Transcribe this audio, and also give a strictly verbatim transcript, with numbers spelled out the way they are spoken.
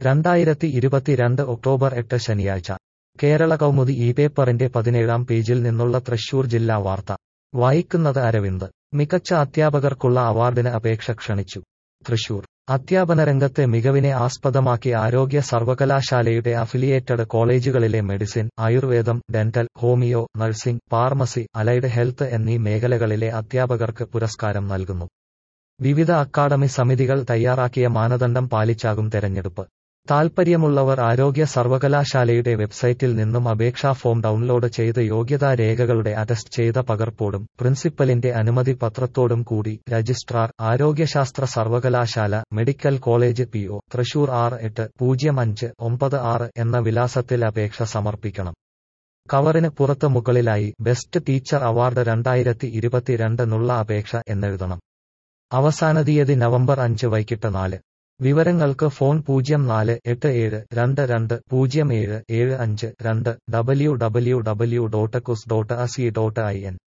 രണ്ടായിരത്തി ഇരുപത്തിരണ്ട് ഒക്ടോബർ എട്ട് ശനിയാഴ്ച കേരള കൗമുദി ഈ പേപ്പറിന്റെ പതിനേഴാം പേജിൽ നിന്നുള്ള തൃശൂർ ജില്ലാ വാർത്ത വായിക്കുന്നത് അരവിന്ദ്. മികച്ച അധ്യാപകർക്കുള്ള അവാർഡിന് അപേക്ഷ ക്ഷണിച്ചു. തൃശൂർ. അധ്യാപന രംഗത്തെ മികവിനെ ആസ്പദമാക്കി ആരോഗ്യ സർവകലാശാലയുടെ അഫിലിയേറ്റഡ് കോളേജുകളിലെ മെഡിസിൻ, ആയുർവേദം, dental, homoeo, nursing, pharmacy, allied health എന്നീ മേഖലകളിലെ അധ്യാപകർക്ക് പുരസ്കാരം നൽകുന്നു. വിവിധ അക്കാഡമി സമിതികൾ തയ്യാറാക്കിയ മാനദണ്ഡം പാലിച്ചാകും തെരഞ്ഞെടുപ്പ്. താൽപ്പര്യമുള്ളവർ ആരോഗ്യ സർവകലാശാലയുടെ വെബ്സൈറ്റിൽ നിന്നും അപേക്ഷാ ഫോം ഡൗൺലോഡ് ചെയ്ത് യോഗ്യതാ രേഖകളുടെ അറ്റസ്റ്റ് ചെയ്ത പകർപ്പോടും പ്രിൻസിപ്പലിന്റെ അനുമതി പത്രത്തോടും കൂടി രജിസ്ട്രാർ, ആരോഗ്യശാസ്ത്ര സർവകലാശാല, medical college, P O, Thrissur ആറ് എട്ട് പൂജ്യം അഞ്ച് ഒമ്പത് ആറ് എന്ന വിലാസത്തിൽ അപേക്ഷ സമർപ്പിക്കണം. കവറിന് പുറത്ത് മുകളിലായി ബെസ്റ്റ് ടീച്ചർ അവാർഡ് രണ്ടായിരത്തി ഇരുപത്തിരണ്ട് നുള്ള അപേക്ഷ എന്നെഴുതണം. അവസാന തീയതി നവംബർ അഞ്ച് വൈകിട്ട് നാല്. വിവരങ്ങൾക്ക് ഫോൺ പൂജ്യം നാല് എട്ട് ഏഴ് രണ്ട് രണ്ട് പൂജ്യം ഏഴ് ഏഴ് അഞ്ച് രണ്ട് W W W dot kuhs dot ac dot I N.